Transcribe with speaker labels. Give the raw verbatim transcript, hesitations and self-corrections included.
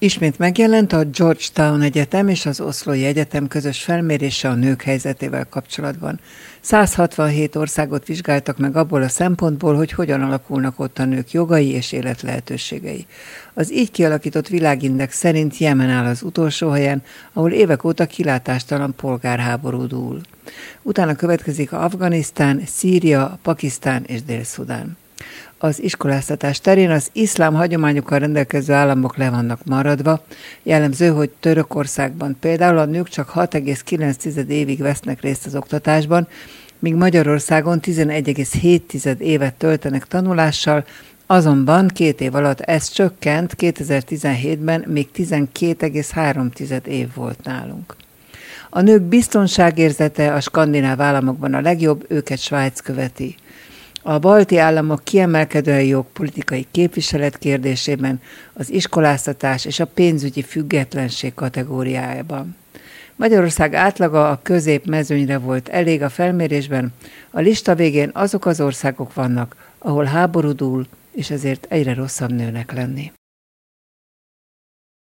Speaker 1: Ismét megjelent a Georgetown Egyetem és az Oslói Egyetem közös felmérése a nők helyzetével kapcsolatban. száz hatvanhét országot vizsgáltak meg abból a szempontból, hogy hogyan alakulnak ott a nők jogai és életlehetőségei. Az így kialakított világindex szerint Jemen áll az utolsó helyen, ahol évek óta kilátástalan polgárháború dúl. Utána következik Afganisztán, Szíria, Pakisztán és Dél-Szudán. Az iskoláztatás terén az iszlám hagyományokkal rendelkező államok le vannak maradva. Jellemző, hogy Törökországban például a nők csak hat egész kilenc évig vesznek részt az oktatásban, míg Magyarországon tizenegy egész hét évet töltenek tanulással, azonban két év alatt ez csökkent, kétezer-tizenhétben még tizenkét egész három év volt nálunk. A nők biztonságérzete a skandináv államokban a legjobb, őket Svájc követi. A balti államok kiemelkedően jók politikai képviselet kérdésében, az iskoláztatás és a pénzügyi függetlenség kategóriájában. Magyarország átlaga a középmezőnyre volt elég a felmérésben, a lista végén azok az országok vannak, ahol háború dúl, és ezért egyre rosszabb nőnek lenni.